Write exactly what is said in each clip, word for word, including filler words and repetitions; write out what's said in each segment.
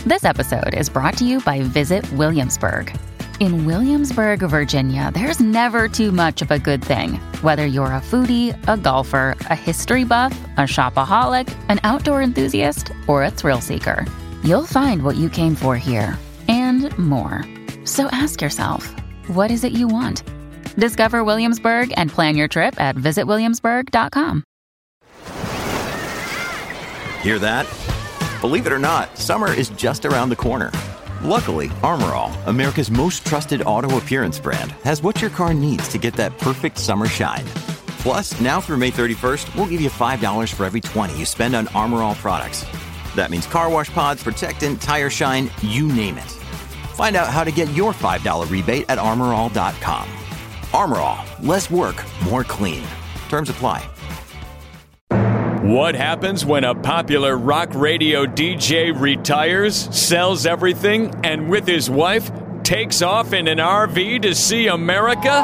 This episode is brought to you by Visit Williamsburg. In Williamsburg, Virginia, there's never too much of a good thing. Whether you're a foodie, a golfer, a history buff, a shopaholic, an outdoor enthusiast, or a thrill seeker, you'll find what you came for here and more. So ask yourself, what is it you want? Discover Williamsburg and plan your trip at visit williamsburg dot com. Hear that? Believe it or not, summer is just around the corner. Luckily, Armor All, America's most trusted auto appearance brand, has what your car needs to get that perfect summer shine. Plus, now through May thirty-first, we'll give you five dollars for every twenty you spend on Armor All products. That means car wash pods, protectant, tire shine, you name it. Find out how to get your five dollars rebate at armor all dot com. Armor All, less work, more clean. Terms apply. What happens when a popular rock radio D J retires, sells everything, and with his wife takes off in an R V to see America?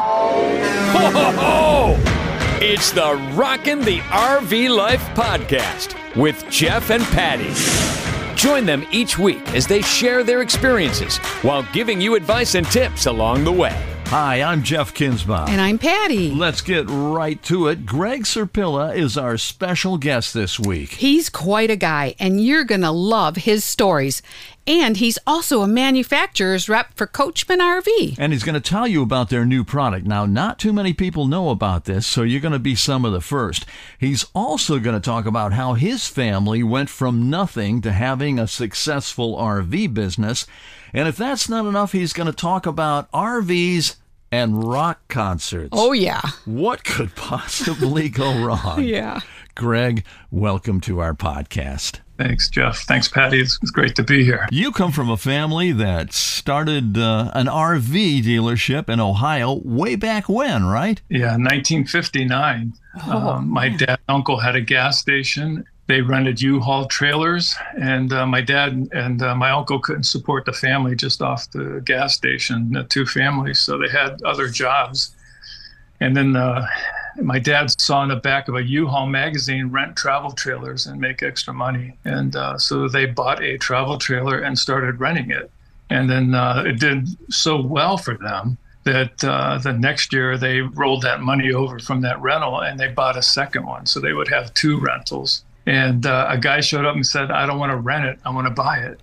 Ho, ho, ho! It's the Rockin' the R V Life podcast with Jeff and Patty. Join them each week as they share their experiences while giving you advice and tips along the way. Hi, I'm Jeff Kinsbaum. And I'm Patty. Let's get right to it. Greg Serpilla is our special guest this week. He's quite a guy, and you're going to love his stories. And he's also a manufacturer's rep for Coachman R V. And he's going to tell you about their new product. Now, not too many people know about this, so you're going to be some of the first. He's also going to talk about how his family went from nothing to having a successful R V business. And if that's not enough, he's going to talk about R Vs and rock concerts. Oh, yeah. What could possibly go wrong? Yeah. Greg, welcome to our podcast. Thanks, Jeff. Thanks, Patty. It's, it's great to be here. You come from a family that started uh, an R V dealership in Ohio way back when, right? Yeah, nineteen fifty-nine. Oh, um, my man. dad and uncle had a gas station. They rented U-Haul trailers, and uh, my dad and uh, my uncle couldn't support the family just off the gas station, the two families, so they had other jobs. And then uh, my dad saw in the back of a U-Haul magazine, rent travel trailers and make extra money. And uh, so they bought a travel trailer and started renting it. And then uh, it did so well for them that uh, the next year they rolled that money over from that rental and they bought a second one. So they would have two rentals. And uh, a guy showed up and said, I don't want to rent it, I want to buy it.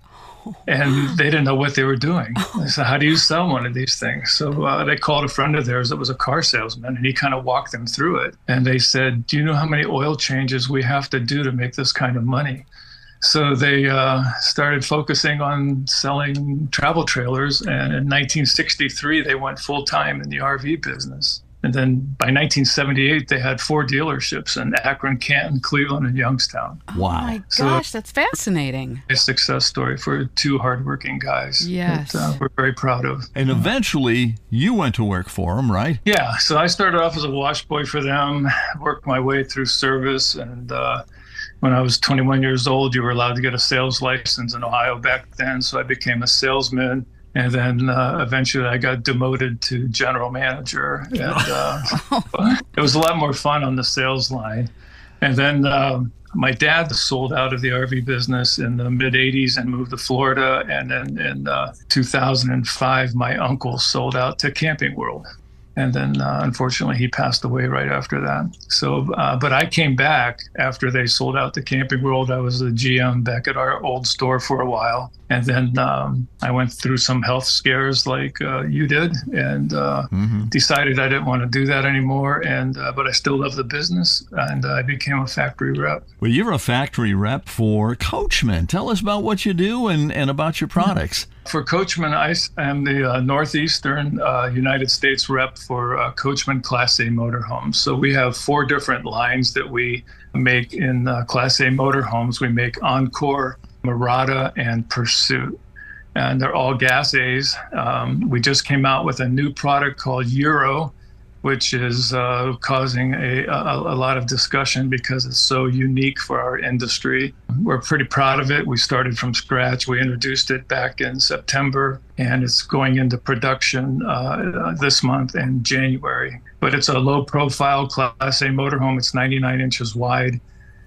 And they didn't know what they were doing. I said, how do you sell one of these things? So uh, they called a friend of theirs that was a car salesman, and he kind of walked them through it. And they said, do you know how many oil changes we have to do to make this kind of money? So they uh, started focusing on selling travel trailers. And in nineteen sixty-three, they went full time in the R V business. And then by nineteen seventy-eight, they had four dealerships in Akron, Canton, Cleveland, and Youngstown. Wow. Oh, my So- gosh, that's fascinating. A success story for two hardworking guys. Yes. That, uh, we're very proud of. And eventually, you went to work for them, right? Yeah, so I started off as a wash boy for them, worked my way through service, and uh, when I was twenty-one years old, you were allowed to get a sales license in Ohio back then, so I became a salesman. And then uh, eventually I got demoted to general manager. And uh, it was a lot more fun on the sales line. And then um, my dad sold out of the R V business in the mid eighties and moved to Florida. And then in uh, two thousand five, my uncle sold out to Camping World. And then, uh, unfortunately, he passed away right after that. So, uh, but I came back after they sold out to Camping World. I was the G M back at our old store for a while. And then um, I went through some health scares like uh, you did, and uh, mm-hmm. decided I didn't want to do that anymore. And uh, but I still love the business, and uh, I became a factory rep. Well, you're a factory rep for Coachman. Tell us about what you do and, and about your products. For Coachman, I am the uh, Northeastern uh, United States rep for uh, Coachman Class A motorhomes. So we have four different lines that we make in uh, Class A motorhomes. We make Encore, Murata, and Pursuit. And they're all Gas A's. Um, we just came out with a new product called Euro, which is uh, causing a, a, a lot of discussion because it's so unique for our industry. We're pretty proud of it. We started from scratch. We introduced it back in September, and it's going into production uh, this month in January. But it's a low-profile Class A motorhome. It's ninety-nine inches wide.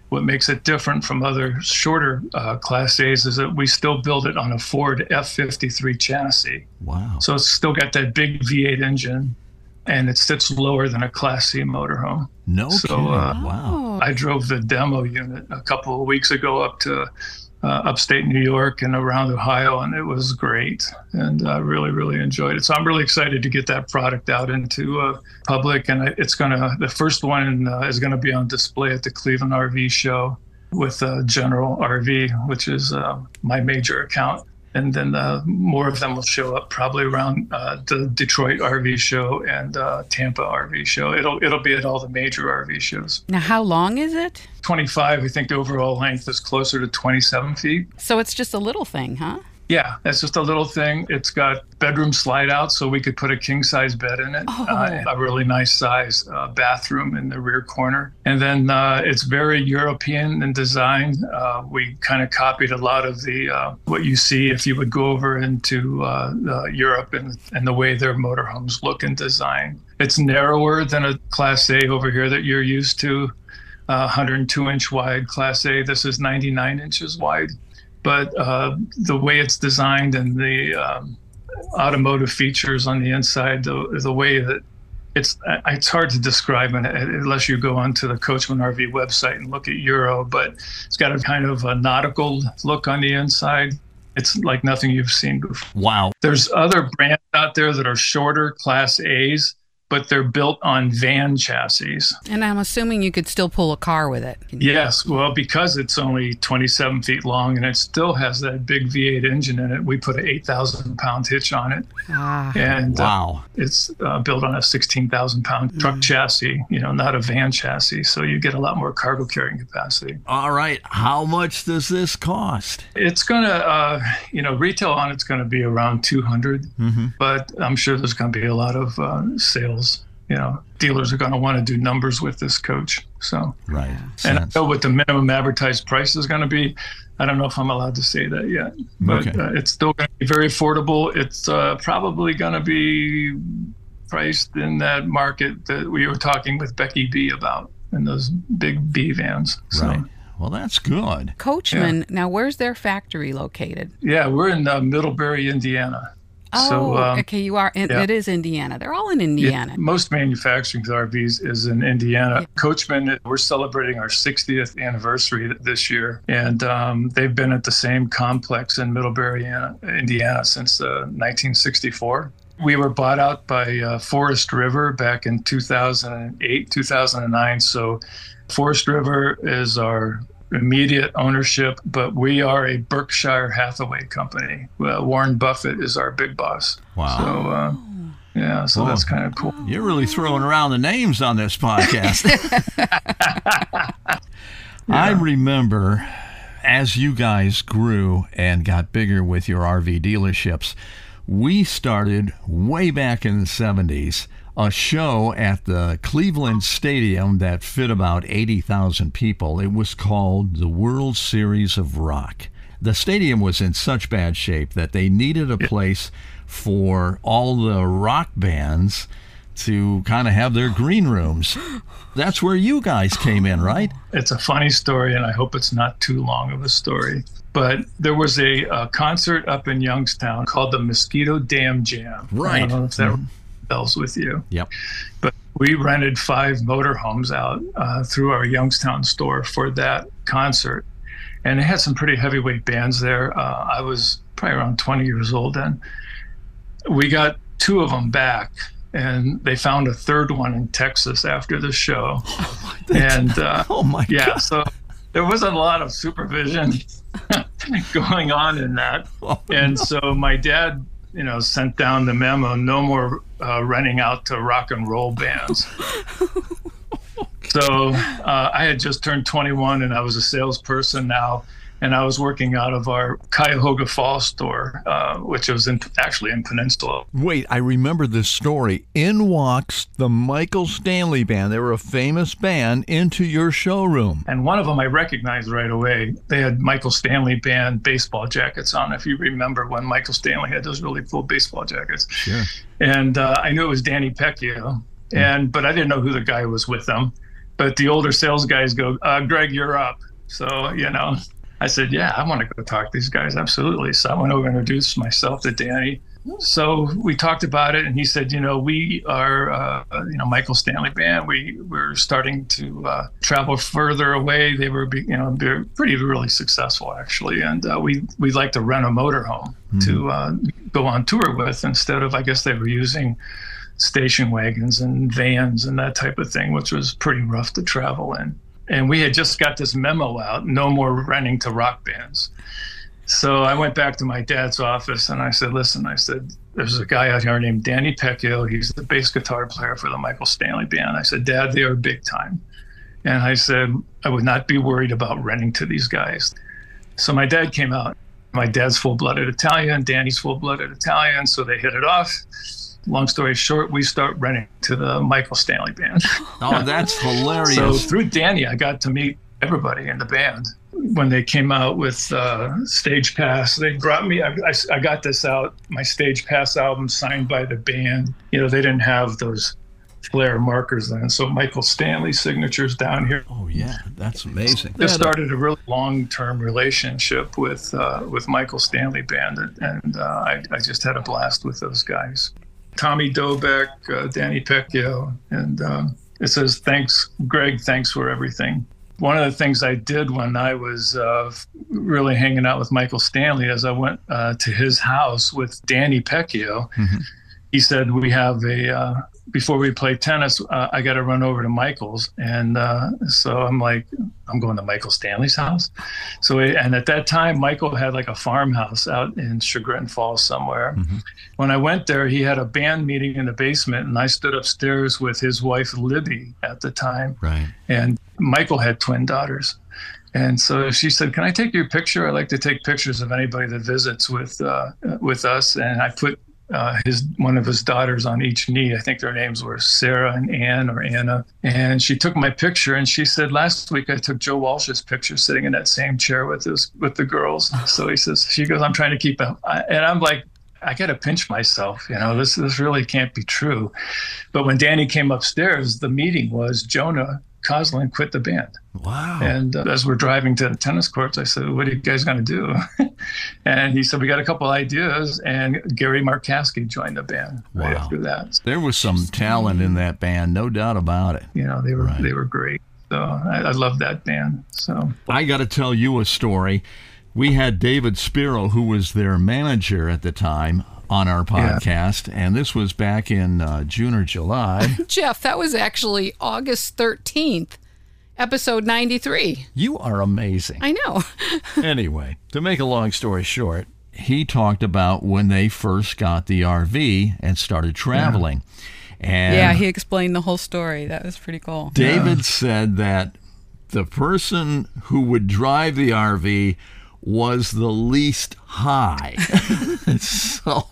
what makes it different from other shorter uh, Class A's is that we still build it on a Ford F fifty-three chassis. Wow. So it's still got that big V eight engine, and it sits lower than a Class C motorhome. No so, kidding. Uh, Wow. I drove the demo unit a couple of weeks ago up to uh, upstate New York and around Ohio, and it was great. And I really, really enjoyed it. So I'm really excited to get that product out into uh, public. And it's going to, the first one uh, is going to be on display at the Cleveland R V show with uh, General R V, which is uh, my major account. And then uh, more of them will show up probably around uh, the Detroit R V show and uh, Tampa R V show. It'll it'll be at all the major R V shows. Now, how long is it? twenty-five. I think the overall length is closer to twenty-seven feet. So it's just a little thing, huh? Yeah, that's just a little thing. It's got bedroom slide out, so we could put a king size bed in it. Oh. Uh, a really nice size uh, bathroom in the rear corner. And then uh, it's very European in design. Uh, we kind of copied a lot of the uh, what you see if you would go over into uh, uh, Europe and, and the way their motorhomes look and design. It's narrower than a Class A over here that you're used to. Uh, one hundred two inch wide Class A. This is ninety-nine inches wide. But uh, the way it's designed and the um, automotive features on the inside, the, the way that it's it's hard to describe it unless you go onto the Coachman R V website and look at Euro, but it's got a kind of a nautical look on the inside. It's like nothing you've seen before. Wow. There's other brands out there that are shorter Class A's, but they're built on van chassis. And I'm assuming you could still pull a car with it. Yes, well, because it's only twenty-seven feet long and it still has that big V eight engine in it, we put an eight thousand pound hitch on it. Ah. And Wow. uh, it's uh, built on a sixteen thousand pound Mm. truck chassis, you know, not a van chassis. So you get a lot more cargo carrying capacity. All right. How much does this cost? It's going to, uh, you know, retail on it's going to be around two hundred, Mm-hmm. but I'm sure there's going to be a lot of uh, sales. You know, dealers are going to want to do numbers with this coach. So, Right. and I Sense. know what the minimum advertised price is going to be. I don't know if I'm allowed to say that yet, but Okay. uh, it's still going to be very affordable. It's uh, probably going to be priced in that market that we were talking with Becky B about in those big B vans. So, Right. Well, that's good. Coachman, now where's their factory located? yeah, we're in uh, Middlebury, Indiana. Oh, so, um, okay, you are. In, yeah. It is Indiana. They're all in Yeah, Indiana. most manufacturing R Vs is in Indiana. Coachman, we're celebrating our sixtieth anniversary this year, and um, they've been at the same complex in Middlebury, Indiana since uh, nineteen sixty-four. We were bought out by uh, Forest River back in two thousand eight, two thousand nine. So Forest River is our immediate ownership, but we are a Berkshire Hathaway company. Well, Warren Buffett is our big boss. Wow. So, uh, yeah, so Oh. that's kind of cool. You're really throwing around the names on this podcast. I remember as you guys grew and got bigger with your R V dealerships, we started way back in the seventies a show at the Cleveland Stadium that fit about eighty thousand people. It was called the World Series of Rock. The stadium was in such bad shape that they needed a place for all the rock bands to kind of have their green rooms. That's where you guys came in, right? It's a funny story, and I hope it's not too long of a story. But there was a, a concert up in Youngstown called the Mosquito Dam Jam. I Right. don't know if that Mhm. bells with you. Yep. But we rented five motorhomes out uh, through our Youngstown store for that concert. And it had some pretty heavyweight bands there. Uh, I was probably around twenty years old then. We got two of them back, and they found a third one in Texas after the show. And uh, Oh my yeah, God. so there wasn't a lot of supervision going on in that. Oh, And so my dad, you know, sent down the memo, no more uh, renting out to rock and roll bands. So uh, I had just turned twenty-one, and I was a salesperson now, and I was working out of our Cuyahoga Falls store, uh, which was in, actually in Peninsula. Wait, I remember this story. In walks the Michael Stanley Band. They were a famous band into your showroom. And one of them I recognized right away. They had Michael Stanley Band baseball jackets on, if you remember when Michael Stanley had those really cool baseball jackets. Sure. And uh, I knew it was Danny Pecchio, and but I didn't know who the guy was with them. But the older sales guys go, uh, Greg, you're up. So, you know, I said, yeah, I want to go talk to these guys. Absolutely. So I went over and introduced myself to Danny. So we talked about it, and he said, you know, we are, uh, you know, Michael Stanley Band. We we're starting to uh, travel further away. They were, you know, they're pretty really successful actually, and uh, we we'd like to rent a motorhome mm-hmm. to uh, go on tour with instead of, I guess they were using station wagons and vans and that type of thing, which was pretty rough to travel in. And we had just got this memo out: no more renting to rock bands. So I went back to my dad's office and I said, listen, I said, there's a guy out here named Danny Pecchio. He's the bass guitar player for the Michael Stanley Band. I said, Dad, they are big time. And I said, I would not be worried about renting to these guys. So my dad came out. My dad's full-blooded Italian, Danny's full-blooded Italian. So they hit it off. Long story short, we start renting to the Michael Stanley Band. Oh, that's hilarious. So through Danny, I got to meet everybody in the band. When they came out with uh, Stage Pass, they brought me, I, I, I got this out, my Stage Pass album signed by the band. You know, they didn't have those flare markers then. So Michael Stanley signatures down here. Oh, yeah, that's amazing. This started a really long-term relationship with uh, with Michael Stanley Band, and uh, I, I just had a blast with those guys. Tommy Dobeck, uh, Danny Pecchio, and uh, it says, thanks, Greg, thanks for everything. One of the things I did when I was uh, really hanging out with Michael Stanley is I went uh, to his house with Danny Pecchio. Mm-hmm. He said, we have a, uh, before we play tennis, uh, I got to run over to Michael's. And uh, so I'm like, I'm going to Michael Stanley's house. So, and at that time, Michael had like a farmhouse out in Chagrin Falls somewhere. Mm-hmm. When I went there, he had a band meeting in the basement, and I stood upstairs with his wife, Libby, at the time. Right. And Michael had twin daughters. And so she said, can I take your picture? I like to take pictures of anybody that visits with uh, with us. And I put uh, his one of his daughters on each knee. I think their names were Sarah and Ann or Anna. And she took my picture, and she said, last week I took Joe Walsh's picture sitting in that same chair with his, with the girls. So he says, she goes, I'm trying to keep them. And I'm like, I got to pinch myself, you know, this this really can't be true. But when Danny came upstairs, the meeting was Jonah Coslin quit the band. Wow. And uh, as we're driving to the tennis courts, I said, what are you guys going to do? And he said, we got a couple ideas. And Gary Markowski joined the band right wow. after that. There was some talent in that band, no doubt about it. You know, they were right. they were great. So I, I love that band. So I got to tell you a story. We had David Spiro, who was their manager at the time, on our podcast, yeah. and this was back in uh, June or July. Jeff, that was actually August thirteenth, episode ninety-three. You are amazing. I know. Anyway, to make a long story short, he talked about when they first got the R V and started traveling. Yeah, and yeah he explained the whole story. That was pretty cool. David yeah. said that the person who would drive the R V was the least high. so,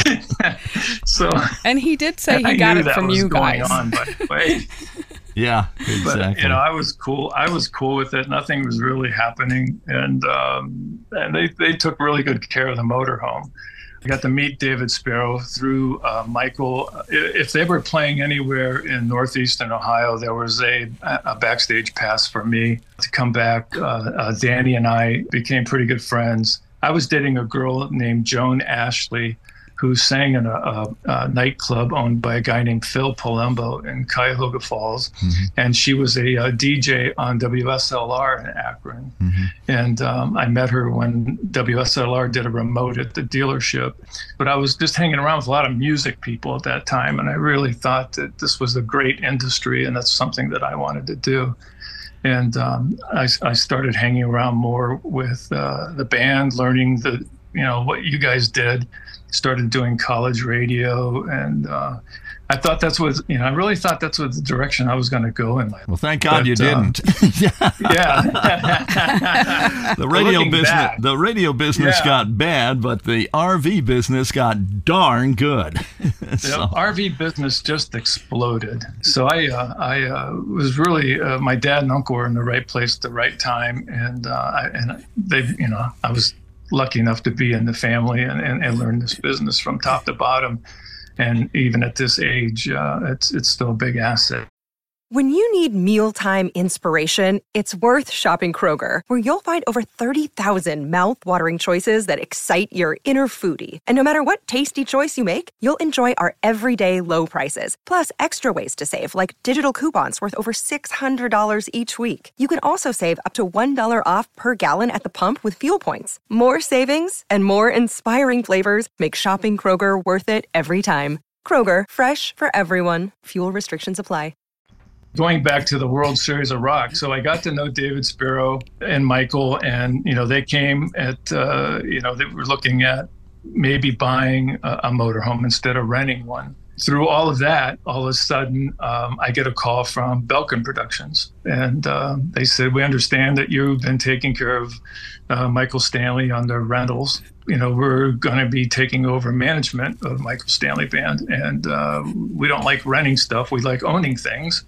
so, and he did say he got it from you guys. On, by the way. Yeah, exactly. But, you know, I was cool. I was cool with it. Nothing was really happening, and um, and they they took really good care of the motorhome. I got to meet David Spiro through uh, Michael. If they were playing anywhere in northeastern Ohio, there was a, a backstage pass for me to come back. Uh, uh, Danny and I became pretty good friends. I was dating a girl named Joan Ashley, who sang in a, a, a nightclub owned by a guy named Phil Palumbo in Cuyahoga Falls. Mm-hmm. And she was a, a D J on W S L R in Akron. Mm-hmm. And um, I met her when W S L R did a remote at the dealership. But I was just hanging around with a lot of music people at that time. And I really thought that this was a great industry, and that's something that I wanted to do. And um, I, I started hanging around more with uh, the band, learning the, you know, what you guys did. Started doing college radio, and uh, I thought that's what, you know, I really thought that's what the direction I was going to go in life. Well, thank God but, you didn't. Uh, yeah. the radio business, back. the radio business yeah. got bad, but the R V business got darn good. so. The R V business just exploded. So I, uh, I uh, was really, uh, my dad and uncle were in the right place at the right time, and uh, I, and they, you know, I was lucky enough to be in the family and, and, and learn this business from top to bottom. And even at this age, uh, it's it's still a big asset. When you need mealtime inspiration, it's worth shopping Kroger, where you'll find over thirty thousand mouth-watering choices that excite your inner foodie. And no matter what tasty choice you make, you'll enjoy our everyday low prices, plus extra ways to save, like digital coupons worth over six hundred dollars each week. You can also save up to one dollar off per gallon at the pump with fuel points. More savings and more inspiring flavors make shopping Kroger worth it every time. Kroger, fresh for everyone. Fuel restrictions apply. Going back to the World Series of Rock, so I got to know David Sparrow and Michael, and you know they came at uh, you know they were looking at maybe buying a, a motorhome instead of renting one. Through all of that, all of a sudden, um, I get a call from Belkin Productions, and uh, they said, "We understand that you've been taking care of uh, Michael Stanley on the rentals. You know, we're going to be taking over management of Michael Stanley Band, and uh, we don't like renting stuff. We like owning things."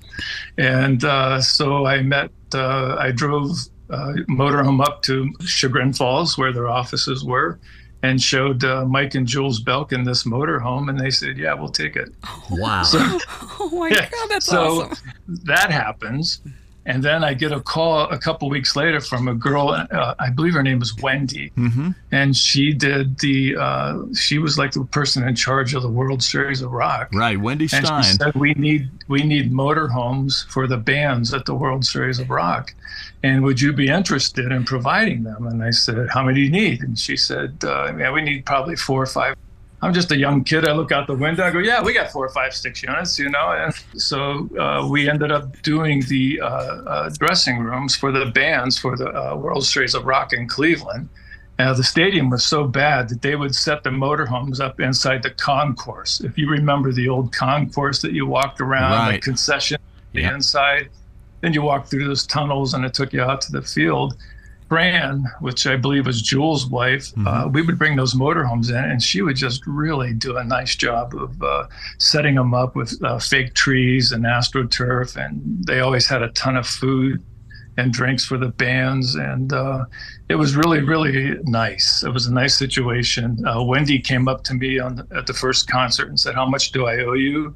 And uh, so I met, uh, I drove uh, motorhome up to Chagrin Falls, where their offices were, and showed uh, Mike and Jules Belkin this motorhome, and they said, "Yeah, we'll take it." Wow. So, Oh my yeah, God, that's so awesome. that happens. And then I get a call a couple weeks later from a girl, uh, I believe her name was Wendy. Mm-hmm. And she did the, uh, she was like the person in charge of the World Series of Rock. Right, Wendy And Stein. she said, we need, we need motorhomes for the bands at the World Series of Rock. And would you be interested in providing them? And I said, how many do you need? And she said, uh, yeah, we need probably four or five. I'm just a young kid. I look out the window. I go, yeah, we got four or five, six units, you know. And so uh, we ended up doing the uh, uh, dressing rooms for the bands for the uh, World Series of Rock in Cleveland. Uh, the stadium was so bad that they would set the motorhomes up inside the concourse. If you remember the old concourse that you walked around, Right. the concession, the Yep. inside, then you walked through those tunnels and it took you out to the field. Fran, which I believe was Jules' wife, Mm-hmm. uh, we would bring those motorhomes in, and she would just really do a nice job of uh, setting them up with uh, fake trees and AstroTurf, and they always had a ton of food and drinks for the bands, and uh, it was really, really nice. It was a nice situation. Uh, Wendy came up to me on the, at the first concert and said, "How much do I owe you?"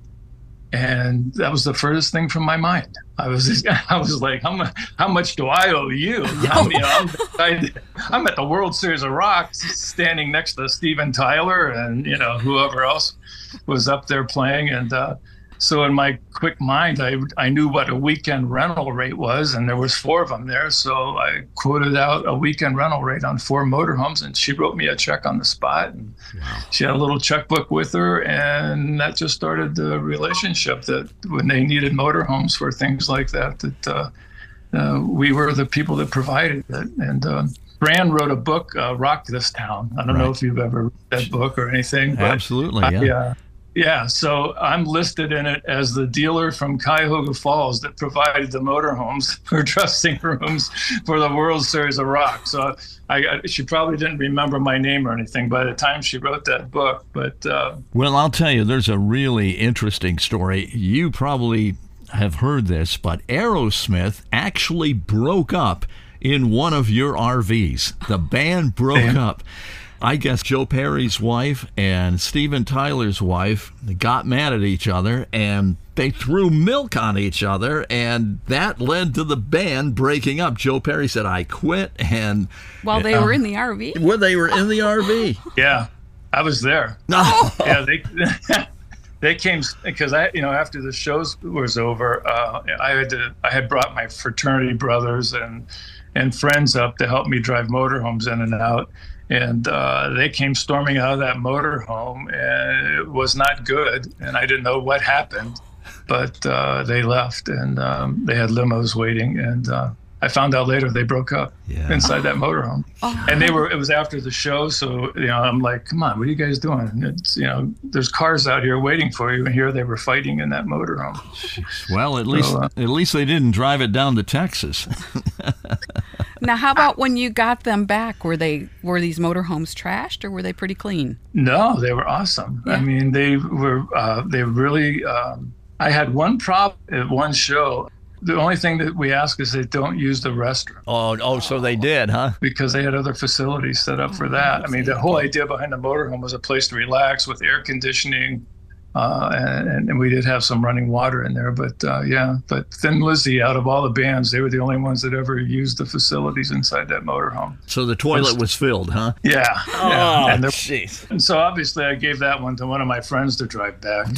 And that was the furthest thing from my mind. I was, I was like, how much, how much do I owe you? I'm, you know, I'm, I, I'm at the World Series of Rock, standing next to Steven Tyler and you know whoever else was up there playing. And uh, so in my quick mind, I I knew what a weekend rental rate was, and there was four of them there. So I quoted out a weekend rental rate on four motorhomes, and she wrote me a check on the spot. And Wow. she had a little checkbook with her, and that just started the relationship that when they needed motorhomes for things like that, that uh, uh, we were the people that provided it. And um, Fran wrote a book, uh, Rock This Town. I don't Right. know if you've ever read that book or anything. But Absolutely, I, yeah. uh, yeah, so I'm listed in it as the dealer from Cuyahoga Falls that provided the motorhomes for dressing rooms for the World Series of Rock. So I, I, she probably didn't remember my name or anything by the time she wrote that book. But uh, Well, I'll tell you, there's a really interesting story. You probably have heard this, but Aerosmith actually broke up in one of your R Vs. The band broke Damn. up. I guess Joe Perry's wife and Steven Tyler's wife got mad at each other, and they threw milk on each other, and that led to the band breaking up. Joe Perry said, "I quit," and While they uh, were in the R V? well, they were in the R V. yeah, I was there. No. Yeah, they they came because I, you know, after the shows was over, uh, I had to, I had brought my fraternity brothers and and friends up to help me drive motorhomes in and out. And uh, they came storming out of that motorhome, and it was not good. And I didn't know what happened, but uh, they left, and um, they had limos waiting. And uh, I found out later they broke up Yeah. inside that motorhome. And they were. It was after the show, so you know, I'm like, "Come on, what are you guys doing? It's, you know, there's cars out here waiting for you." And here they were fighting in that motorhome. Well, at least So, uh, at least they didn't drive it down to Texas. Now, how about when you got them back? Were they were these motorhomes trashed, or were they pretty clean? No, they were awesome. I Yeah. mean, they were. Uh, they really. Um, I had one problem at one show. The only thing that we ask is they don't use the restroom Oh, oh, so they did, huh? because they had other facilities set up for that. I mean, the whole idea behind the motorhome was a place to relax with air conditioning, Uh, and, and we did have some running water in there, but uh, yeah, but Thin Lizzy, out of all the bands, they were the only ones that ever used the facilities inside that motorhome. So the toilet was filled, huh? Yeah. Oh, yeah. And, there, jeez. and so obviously I gave that one to one of my friends to drive back.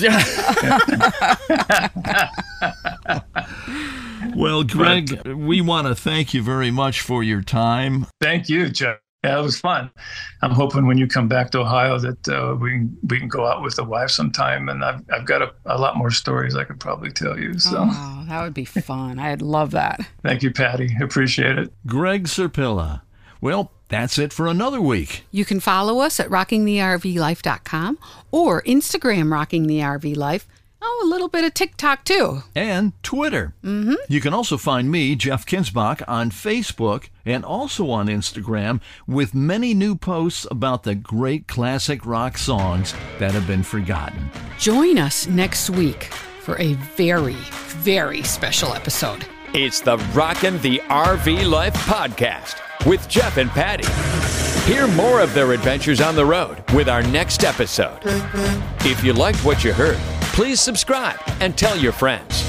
Well, Greg, we want to thank you very much for your time. Thank you, Jeff. Yeah, it was fun. I'm hoping when you come back to Ohio that uh, we can we can go out with the wife sometime, and I've I've got a, a lot more stories I could probably tell you. So oh, that would be fun. I'd love that. Thank you, Patty. Appreciate it. Greg Serpilla. Well, that's it for another week. You can follow us at rocking the R V life dot com or Instagram Rocking the R V Life. Oh, a little bit of TikTok, too. And Twitter. Mm-hmm. You can also find me, Jeff Kinsbach, on Facebook and also on Instagram with many new posts about the great classic rock songs that have been forgotten. Join us next week for a very, very special episode. It's the Rockin' the R V Life podcast with Jeff and Patty. Hear more of their adventures on the road with our next episode. If you liked what you heard, please subscribe and tell your friends.